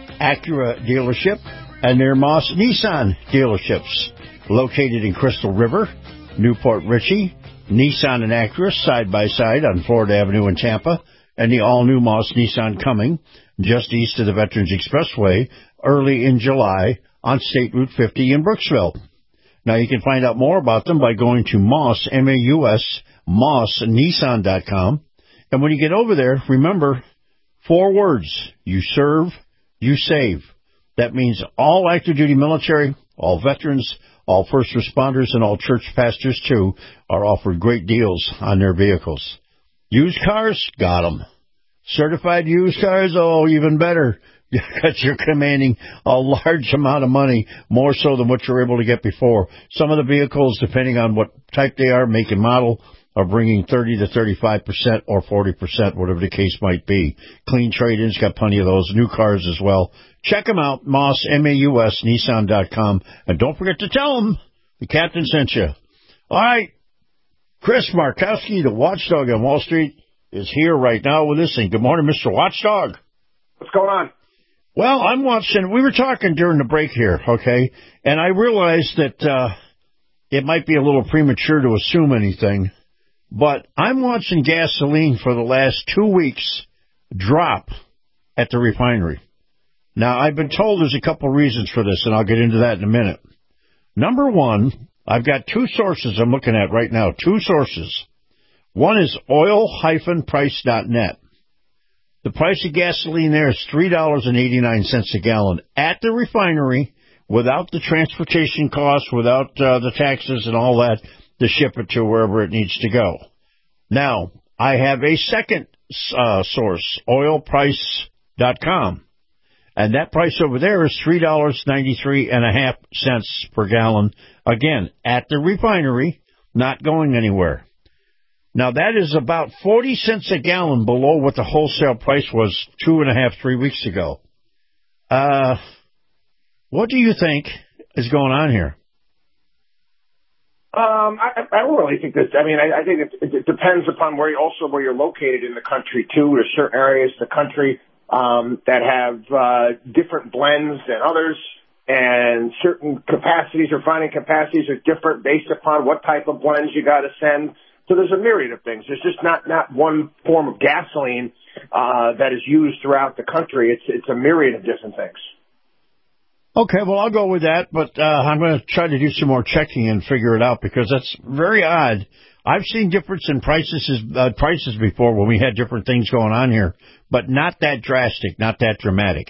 Acura dealership and their Moss Nissan dealerships, located in Crystal River, Newport Richey. Nissan and Acura side-by-side on Florida Avenue in Tampa, and the all-new Moss Nissan coming just east of the Veterans Expressway early in July on State Route fifty in Brooksville. Now, you can find out more about them by going to Moss, M A U S, moss nissan dot com. And when you get over there, remember, four words: you serve, you save. That means all active-duty military, all veterans, all first responders, and all church pastors, too, are offered great deals on their vehicles. Used cars? Got them. Certified used cars? Oh, even better, because you're commanding a large amount of money, more so than what you're able to get before. Some of the vehicles, depending on what type they are, make and model, are bringing thirty to thirty-five percent or forty percent, whatever the case might be. Clean trade-ins, got plenty of those. New cars as well. Check them out, Moss, M A U S, nissan dot com. And don't forget to tell them the captain sent you. All right, Chris Markowski, the watchdog on Wall Street, is here right now with us. And good morning, Mister Watchdog. What's going on? Well, I'm watching. We were talking during the break here, okay? And I realized that uh, it might be a little premature to assume anything. But I'm watching gasoline for the last two weeks drop at the refinery. Now, I've been told there's a couple reasons for this, and I'll get into that in a minute. Number one, I've got two sources I'm looking at right now, two sources. One is oil dash price dot net. The price of gasoline there is three dollars and eighty-nine cents a gallon at the refinery, without the transportation costs, without uh, the taxes and all that, to ship it to wherever it needs to go. Now, I have a second uh, source, oil price dot com. And that price over there is three dollars and ninety-three cents per gallon, again, at the refinery, not going anywhere. Now, that is about forty cents a gallon below what the wholesale price was two and a half, three weeks ago. Uh, what do you think is going on here? Um, I, I don't really think that. I mean, I, I think it, it depends upon where you, also where you're located in the country too. There's certain areas of the country um, that have uh, different blends than others, and certain capacities, refining capacities, are different based upon what type of blends you got to send. So there's a myriad of things. There's just not not one form of gasoline uh, that is used throughout the country. It's it's a myriad of different things. Okay, well, I'll go with that, but uh, I'm going to try to do some more checking and figure it out because that's very odd. I've seen difference in prices uh, prices before when we had different things going on here, but not that drastic, not that dramatic.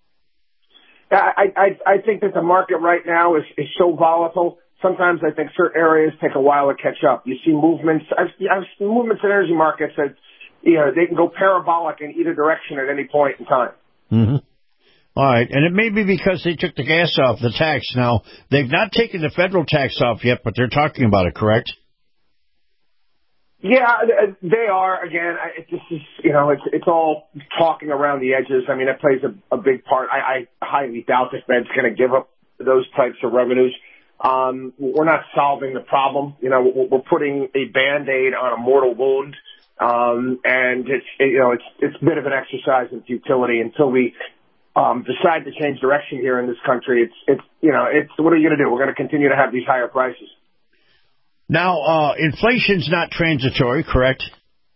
I, I, I think that the market right now is, is so volatile. Sometimes I think certain areas take a while to catch up. You see movements. I've, I've seen movements in energy markets that, you know, they can go parabolic in either direction at any point in time. Mm-hmm. All right, and it may be because they took the gas off the tax. Now, they've not taken the federal tax off yet, but they're talking about it, correct? Yeah, they are. Again, it just is, you know, it's it's all talking around the edges. I mean, that plays a, a big part. I, I highly doubt the Fed's going to give up those types of revenues. Um, we're not solving the problem. You know, we're putting a Band-Aid on a mortal wound. Um, and it's, you know, it's, it's a bit of an exercise in futility until we, um, decide to change direction here in this country. It's, it's, you know, it's, what are you going to do? We're going to continue to have these higher prices. Now, uh, inflation's not transitory, correct?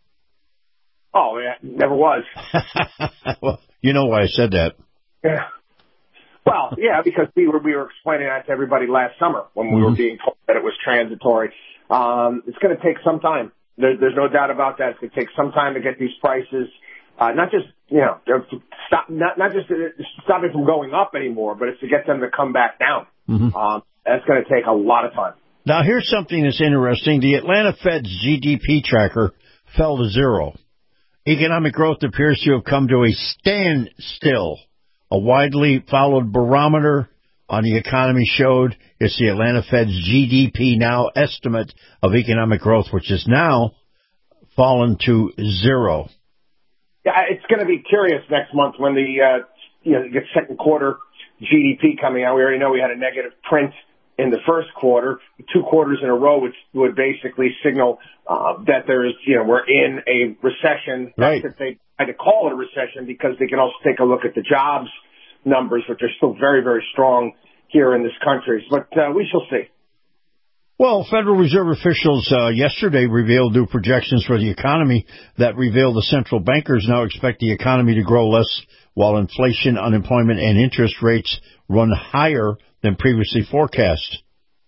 Oh, yeah, never was. Well, you know why I said that. Yeah. Well, yeah, because we were, we were explaining that to everybody last summer when we mm-hmm. were being told that it was transitory. Um, it's going to take some time. There, there's no doubt about that. It's going to take some time to get these prices, uh, not just, you know, stop, not, not just to stop it from going up anymore, but it's to get them to come back down. Mm-hmm. Um, that's going to take a lot of time. Now, here's something that's interesting. The Atlanta Fed's G D P tracker fell to zero. Economic growth appears to have come to a standstill. A widely followed barometer on the economy showed it's the Atlanta Fed's G D P now estimate of economic growth, which is now fallen to zero. Yeah, it's going to be curious next month when the uh, you know, get second quarter G D P coming out. We already know we had a negative print in the first quarter. Two quarters in a row would would basically signal uh, that there's, you know, we're in a recession. Right. That they tried to call it a recession because they can also take a look at the jobs numbers, which are still very, very strong here in this country. But uh, we shall see. Well, Federal Reserve officials uh, yesterday revealed new projections for the economy that reveal the central bankers now expect the economy to grow less while inflation, unemployment, and interest rates run higher than previously forecast.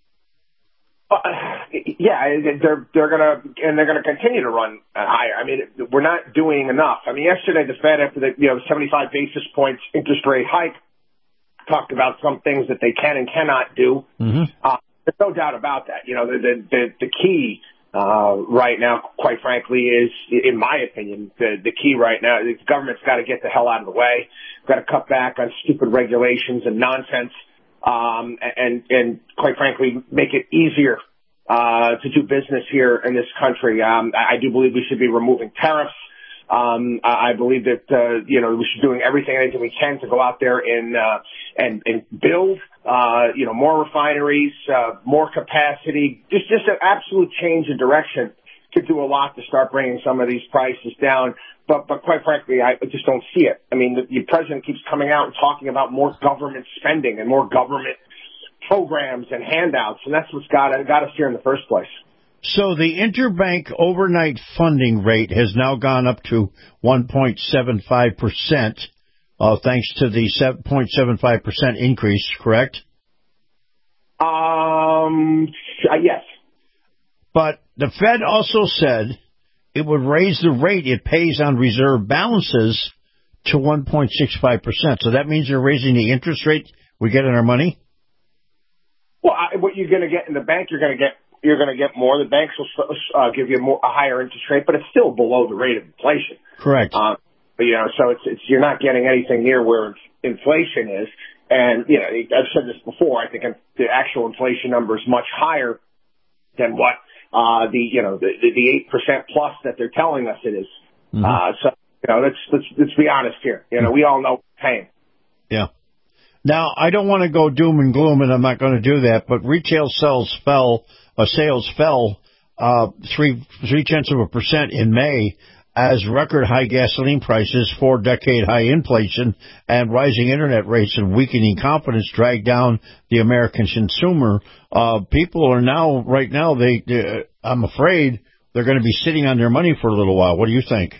Uh, yeah, they're they're gonna and they're gonna continue to run higher. I mean, we're not doing enough. I mean, yesterday the Fed, after the you know seventy-five basis points interest rate hike, talked about some things that they can and cannot do. Mm-hmm. Uh, there's no doubt about that. You know, the the the, the key uh, right now, quite frankly, is, in my opinion, the the key right now. The government's got to get the hell out of the way. Got to cut back on stupid regulations and nonsense. Um, and, and quite frankly, make it easier, uh, to do business here in this country. Um, I, I do believe we should be removing tariffs. Um, I, I believe that, uh, you know, we should be doing everything, anything we can to go out there and, uh, and, and build, uh, you know, more refineries, uh, more capacity, just, just an absolute change in direction could do a lot to start bringing some of these prices down. But, but quite frankly, I just don't see it. I mean, the, the president keeps coming out and talking about more government spending and more government programs and handouts, and that's what's got, got us here in the first place. So the interbank overnight funding rate has now gone up to one point seven five percent, uh, thanks to the seven point seven five percent increase, correct? Um, uh, yes. But the Fed also said it would raise the rate it pays on reserve balances to one point six five percent. So that means you're raising the interest rate we get in our money? Well, I, what you're going to get in the bank, you're going to get you're going to get more. The banks will uh, give you more, a higher interest rate, but it's still below the rate of inflation. Correct. Uh, You know, so it's, it's you're not getting anything near where inflation is. And, you know, I've said this before, I think the actual inflation number is much higher than what, uh, the, you know, the, the eight percent plus that they're telling us it is. Mm-hmm. Uh, so, you know, let's, let's, let's be honest here. You know, we all know pain. Yeah. Now, I don't want to go doom and gloom, and I'm not going to do that, but retail sales fell, uh, sales fell, uh, three, three tenths of a percent in May, as record high gasoline prices, four decade high inflation, and rising internet rates and weakening confidence drag down the American consumer. Uh, people are now, right now, they, uh, I'm afraid they're going to be sitting on their money for a little while. What do you think?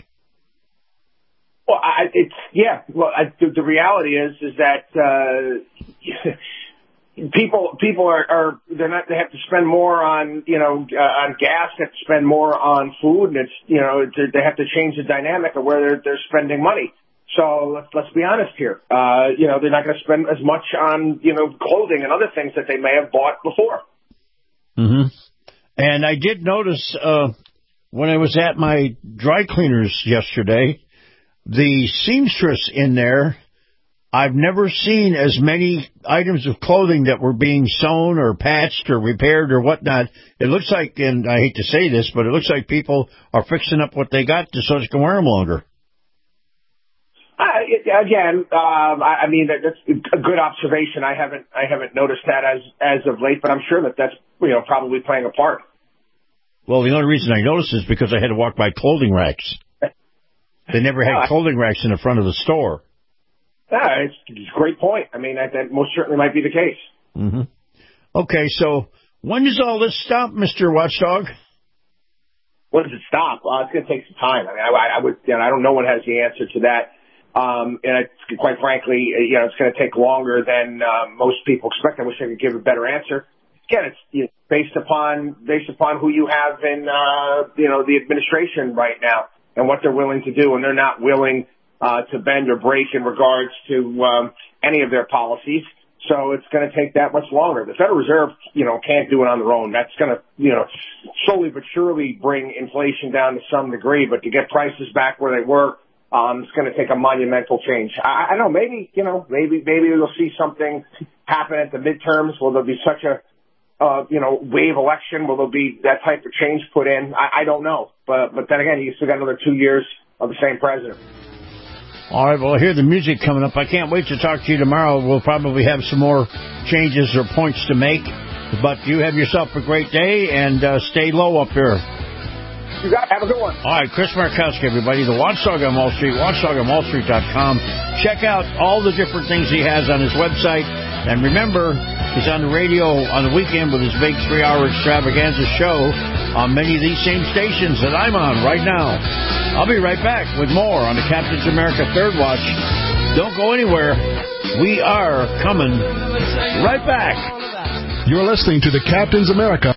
Well, I, it's, yeah, well, I, the, the reality is, is that, uh, People, people are, are, they're not, they have to spend more on, you know, uh, on gas, they have to spend more on food, and it's, you know, they have to change the dynamic of where they're, they're spending money. So let's, let's be honest here. Uh, you know, they're not going to spend as much on, you know, clothing and other things that they may have bought before. Mm-hmm. And I did notice, uh, when I was at my dry cleaners yesterday, the seamstress in there, I've never seen as many items of clothing that were being sewn or patched or repaired or whatnot. It looks like, and I hate to say this, but it looks like people are fixing up what they got just so they can wear them longer. Uh, again, um, I, I mean, that's a good observation. I haven't, I haven't noticed that as, as of late, but I'm sure that that's, you know, probably playing a part. Well, the only reason I noticed is because I had to walk by clothing racks. They never had clothing racks in the front of the store. Yeah, it's, it's a great point. I mean, that, that most certainly might be the case. Mm-hmm. Okay, so when does all this stop, Mister Watchdog? When does it stop? Uh, it's going to take some time. I mean, I, I would, you know, I don't know one has the answer to that. Um, and it's, quite frankly, you know, it's going to take longer than uh, most people expect. I wish I could give a better answer. Again, it's you know, based upon based upon who you have in, uh, you know, the administration right now and what they're willing to do, and they're not willing Uh, to bend or break in regards to um, any of their policies. So it's going to take that much longer. The Federal Reserve, you know, can't do it on their own. That's going to, you know, slowly but surely bring inflation down to some degree. But to get prices back where they were, um, it's going to take a monumental change. I, I don't know, maybe, you know, maybe, maybe we'll see something happen at the midterms. Will there be such a, uh, you know, wave election? Will there be that type of change put in? I, I don't know. But, but then again, you still got another two years of the same president. All right, well, I hear the music coming up. I can't wait to talk to you tomorrow. We'll probably have some more changes or points to make. But you have yourself a great day, and uh, stay low up here. You got it. Have a good one. All right, Chris Markowski, everybody, the Watchdog on Wall Street, watchdog on wall street dot com. Check out all the different things he has on his website. And remember, he's on the radio on the weekend with his big three-hour extravaganza show on many of these same stations that I'm on right now. I'll be right back with more on the Captain's America Third Watch. Don't go anywhere. We are coming right back. You're listening to the Captain's America.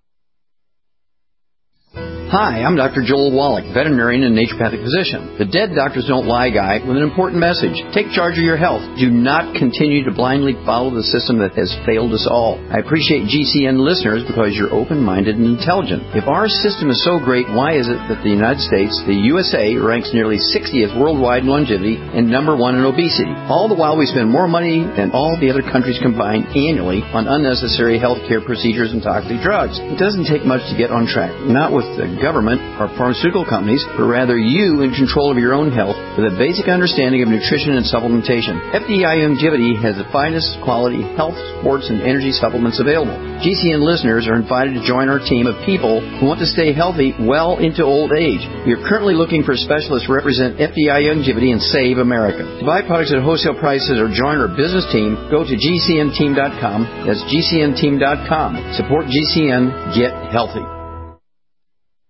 Hi, I'm Doctor Joel Wallach, veterinarian and naturopathic physician. The Dead Doctors Don't Lie guy with an important message. Take charge of your health. Do not continue to blindly follow the system that has failed us all. I appreciate G C N listeners because you're open-minded and intelligent. If our system is so great, why is it that the United States, the U S A, ranks nearly sixtieth worldwide in longevity and number one in obesity? All the while we spend more money than all the other countries combined annually on unnecessary healthcare procedures and toxic drugs. It doesn't take much to get on track. Not with the government or pharmaceutical companies, but rather you in control of your own health with a basic understanding of nutrition and supplementation. F D I Longevity has the finest quality health, sports, and energy supplements available. G C N listeners are invited to join our team of people who want to stay healthy well into old age. We are currently looking for specialists to represent F D I Longevity and Save America. To buy products at wholesale prices or join our business team, go to G C N team dot com. That's G C N team dot com. Support G C N. Get healthy.